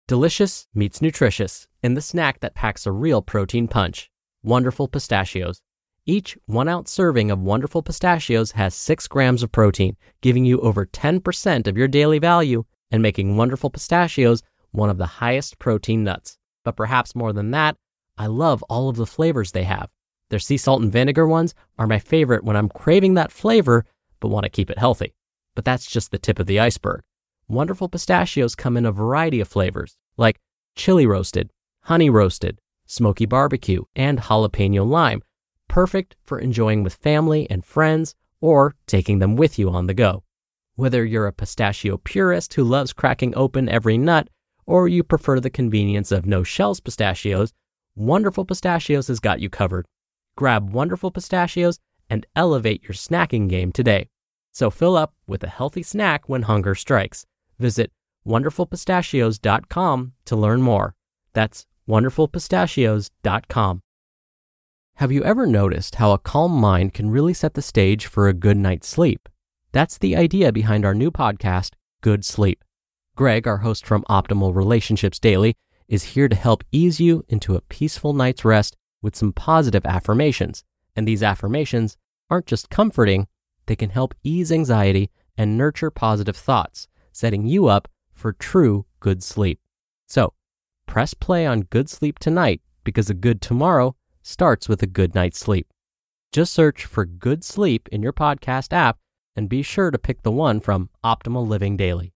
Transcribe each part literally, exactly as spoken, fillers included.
Delicious meets nutritious in the snack that packs a real protein punch. Wonderful Pistachios. Each one-ounce serving of Wonderful Pistachios has six grams of protein, giving you over ten percent of your daily value and making Wonderful Pistachios one of the highest protein nuts. But perhaps more than that, I love all of the flavors they have. Their sea salt and vinegar ones are my favorite when I'm craving that flavor but want to keep it healthy. But that's just the tip of the iceberg. Wonderful Pistachios come in a variety of flavors, like chili roasted, honey roasted, smoky barbecue, and jalapeno lime, perfect for enjoying with family and friends or taking them with you on the go. Whether you're a pistachio purist who loves cracking open every nut, or you prefer the convenience of no-shells pistachios, Wonderful Pistachios has got you covered. Grab Wonderful Pistachios and elevate your snacking game today. So fill up with a healthy snack when hunger strikes. Visit wonderful pistachios dot com to learn more. That's wonderful pistachios dot com. Have you ever noticed how a calm mind can really set the stage for a good night's sleep? That's the idea behind our new podcast, Good Sleep. Greg, our host from Optimal Relationships Daily, is here to help ease you into a peaceful night's rest with some positive affirmations. And these affirmations aren't just comforting, they can help ease anxiety and nurture positive thoughts, setting you up for true good sleep. So, press play on Good Sleep tonight because a good tomorrow starts with a good night's sleep. Just search for Good Sleep in your podcast app and be sure to pick the one from Optimal Living Daily.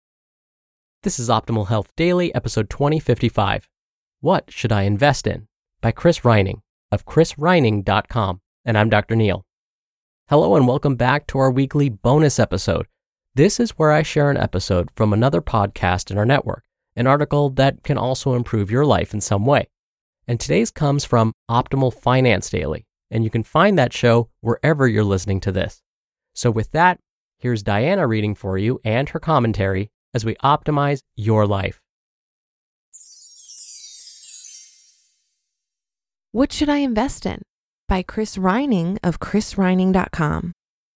This is Optimal Health Daily, episode twenty fifty-five. What Should I Invest In? By Chris Reining of chris reining dot com. And I'm Doctor Neil. Hello and welcome back to our weekly bonus episode. This is where I share an episode from another podcast in our network, an article that can also improve your life in some way. And today's comes from Optimal Finance Daily, and you can find that show wherever you're listening to this. So with that, here's Diana reading for you and her commentary as we optimize your life. What Should I Invest In? By Chris Reining of chris reining dot com.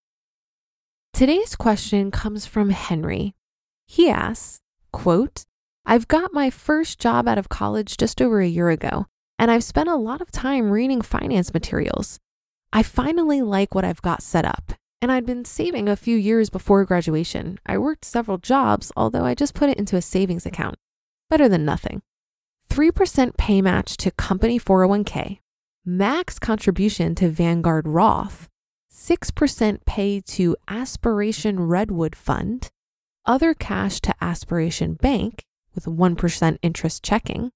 Today's question comes from Henry. He asks, quote, I've got my first job out of college just over a year ago, and I've spent a lot of time reading finance materials. I finally like what I've got set up, and I'd been saving a few years before graduation. I worked several jobs, although I just put it into a savings account. Better than nothing. three percent pay match to company four oh one k, max contribution to Vanguard Roth, six percent pay to Aspiration Redwood Fund, other cash to Aspiration Bank with one percent interest checking,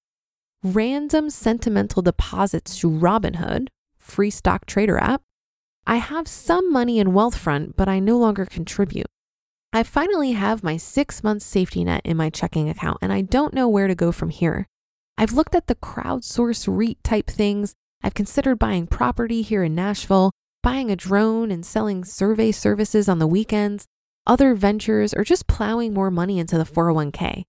random sentimental deposits to Robinhood, free stock trader app. I have some money in Wealthfront, but I no longer contribute. I finally have my six month safety net in my checking account, and I don't know where to go from here. I've looked at the crowdsource REIT type things. I've considered buying property here in Nashville, buying a drone and selling survey services on the weekends, other ventures, or just plowing more money into the four oh one k.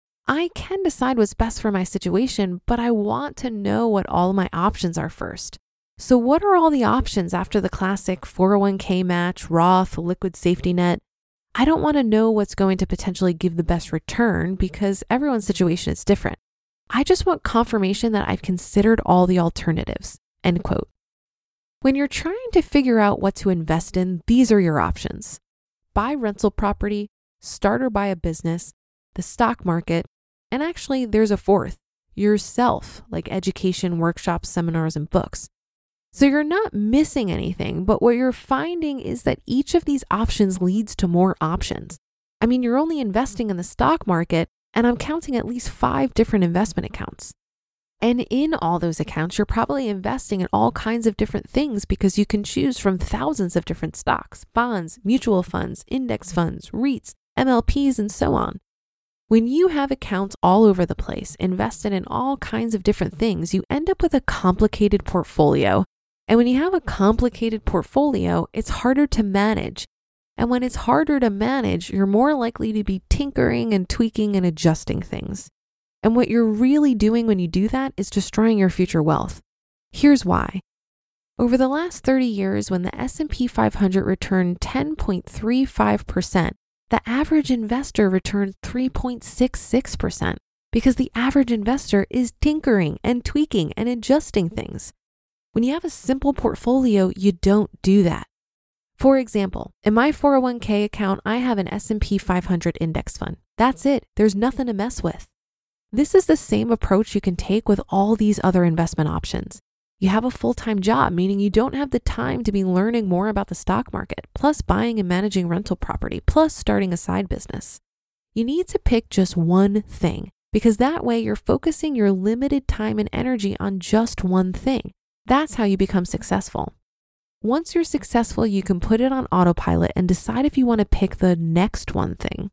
I can decide what's best for my situation, but I want to know what all my options are first. So what are all the options after the classic four oh one k match, Roth, liquid safety net? I don't want to know what's going to potentially give the best return because everyone's situation is different. I just want confirmation that I've considered all the alternatives, end quote. When you're trying to figure out what to invest in, these are your options. Buy rental property, start or buy a business, the stock market, and actually there's a fourth, yourself, like education, workshops, seminars, and books. So you're not missing anything, but what you're finding is that each of these options leads to more options. I mean, you're only investing in the stock market, and I'm counting at least five different investment accounts. And in all those accounts, you're probably investing in all kinds of different things because you can choose from thousands of different stocks, bonds, mutual funds, index funds, REITs, M L Ps, and so on. When you have accounts all over the place, invested in all kinds of different things, you end up with a complicated portfolio. And when you have a complicated portfolio, it's harder to manage. And when it's harder to manage, you're more likely to be tinkering and tweaking and adjusting things. And what you're really doing when you do that is destroying your future wealth. Here's why. Over the last thirty years, when the S and P five hundred returned ten point three five percent, the average investor returned three point six six percent. because the average investor is tinkering and tweaking and adjusting things. When you have a simple portfolio, you don't do that. For example, in my four oh one k account, I have an S and P five hundred index fund. That's it. There's nothing to mess with. This is the same approach you can take with all these other investment options. You have a full-time job, meaning you don't have the time to be learning more about the stock market, plus buying and managing rental property, plus starting a side business. You need to pick just one thing, because that way you're focusing your limited time and energy on just one thing. That's how you become successful. Once you're successful, you can put it on autopilot and decide if you want to pick the next one thing.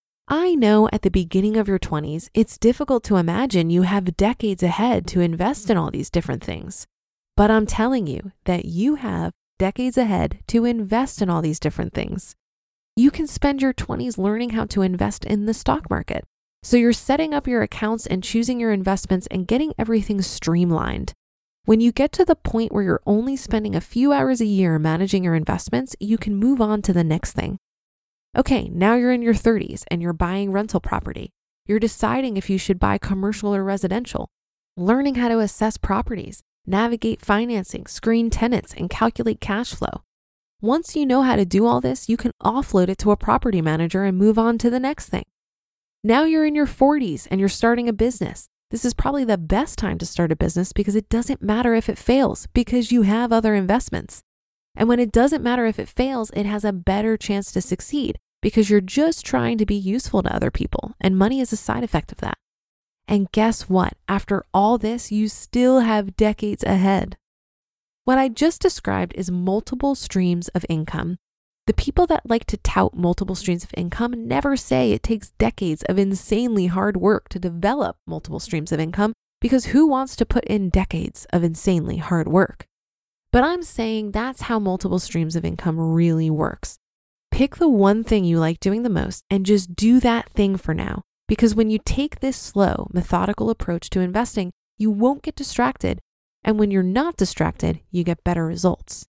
I know at the beginning of your twenties, it's difficult to imagine you have decades ahead to invest in all these different things. But I'm telling you that you have decades ahead to invest in all these different things. You can spend your twenties learning how to invest in the stock market. So you're setting up your accounts and choosing your investments and getting everything streamlined. When you get to the point where you're only spending a few hours a year managing your investments, you can move on to the next thing. Okay, now you're in your thirties and you're buying rental property. You're deciding if you should buy commercial or residential, learning how to assess properties, navigate financing, screen tenants, and calculate cash flow. Once you know how to do all this, you can offload it to a property manager and move on to the next thing. Now you're in your forties and you're starting a business. This is probably the best time to start a business because it doesn't matter if it fails because you have other investments. And when it doesn't matter if it fails, it has a better chance to succeed because you're just trying to be useful to other people, and money is a side effect of that. And guess what? After all this, you still have decades ahead. What I just described is multiple streams of income. The people that like to tout multiple streams of income never say it takes decades of insanely hard work to develop multiple streams of income, because who wants to put in decades of insanely hard work? But I'm saying that's how multiple streams of income really works. Pick the one thing you like doing the most and just do that thing for now. Because when you take this slow, methodical approach to investing, you won't get distracted. And when you're not distracted, you get better results.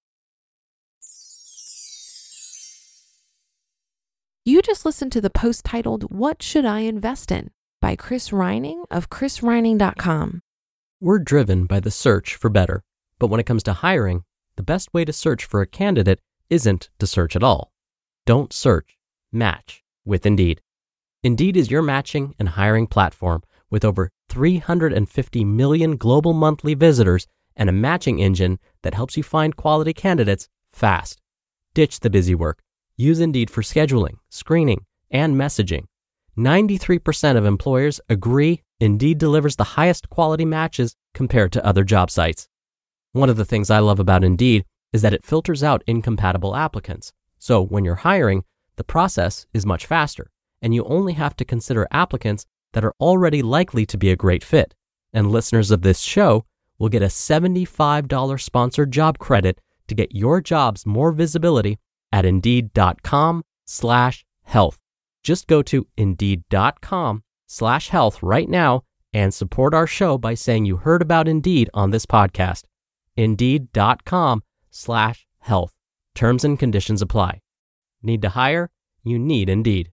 You just listened to the post titled, "What Should I Invest In?" by Chris Reining of chris reining dot com. We're driven by the search for better. But when it comes to hiring, the best way to search for a candidate isn't to search at all. Don't search, match with Indeed. Indeed is your matching and hiring platform with over three hundred fifty million global monthly visitors and a matching engine that helps you find quality candidates fast. Ditch the busy work. Use Indeed for scheduling, screening, and messaging. ninety-three percent of employers agree Indeed delivers the highest quality matches compared to other job sites. One of the things I love about Indeed is that it filters out incompatible applicants. So when you're hiring, the process is much faster, and you only have to consider applicants that are already likely to be a great fit. And listeners of this show will get a seventy-five dollars sponsored job credit to get your jobs more visibility at indeed.com slash health. Just go to indeed.com slash health right now and support our show by saying you heard about Indeed on this podcast. Indeed.com slash health. Terms and conditions apply. Need to hire? You need Indeed.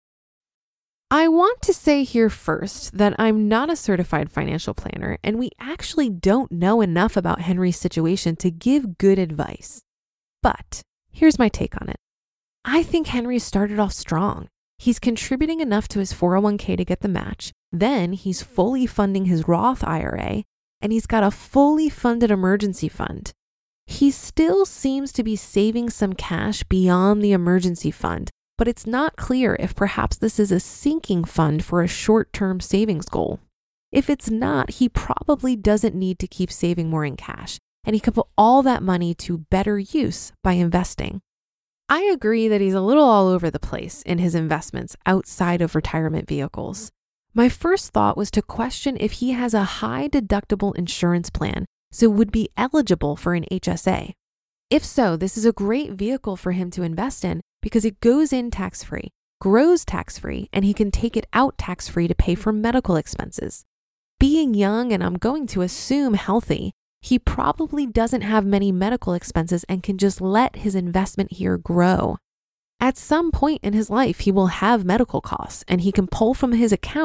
I want to say here first that I'm not a certified financial planner, and we actually don't know enough about Henry's situation to give good advice. But here's my take on it. I think Henry started off strong. He's contributing enough to his four oh one k to get the match. Then he's fully funding his Roth I R A, and he's got a fully funded emergency fund. He still seems to be saving some cash beyond the emergency fund, but it's not clear if perhaps this is a sinking fund for a short-term savings goal. If it's not, he probably doesn't need to keep saving more in cash, and he could put all that money to better use by investing. I agree that he's a little all over the place in his investments outside of retirement vehicles. My first thought was to question if he has a high deductible insurance plan, so would be eligible for an H S A. If so, this is a great vehicle for him to invest in because it goes in tax-free, grows tax-free, and he can take it out tax-free to pay for medical expenses. Being young, and I'm going to assume healthy, he probably doesn't have many medical expenses and can just let his investment here grow. At some point in his life, he will have medical costs, and he can pull from his account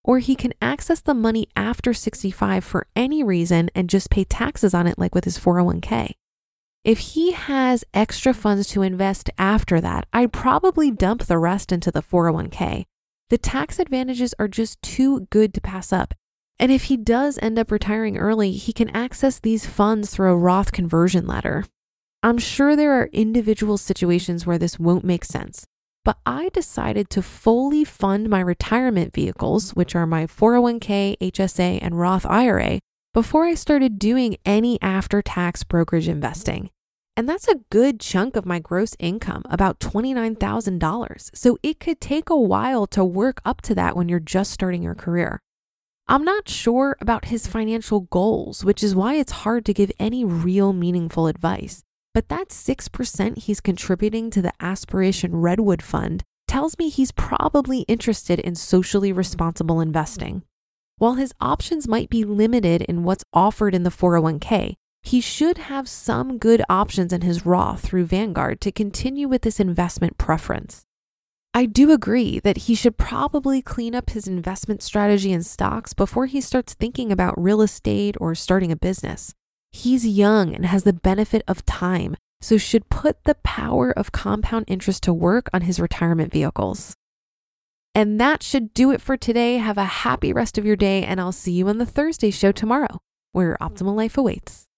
or he can access the money after sixty-five for any reason and just pay taxes on it like with his four oh one k. If he has extra funds to invest after that, I'd probably dump the rest into the four oh one k. The tax advantages are just too good to pass up. And if he does end up retiring early, he can access these funds through a Roth conversion letter. I'm sure there are individual situations where this won't make sense, but I decided to fully fund my retirement vehicles, which are my four oh one k, H S A, and Roth I R A, before I started doing any after-tax brokerage investing. And that's a good chunk of my gross income, about twenty-nine thousand dollars. So it could take a while to work up to that when you're just starting your career. I'm not sure about his financial goals, which is why it's hard to give any real meaningful advice. But that six percent he's contributing to the Aspiration Redwood Fund tells me he's probably interested in socially responsible investing. While his options might be limited in what's offered in the four oh one k, he should have some good options in his Roth through Vanguard to continue with this investment preference. I do agree that he should probably clean up his investment strategy in stocks before he starts thinking about real estate or starting a business. He's young and has the benefit of time, so should put the power of compound interest to work on his retirement vehicles. And that should do it for today. Have a happy rest of your day, and I'll see you on the Thursday show tomorrow, where your optimal life awaits.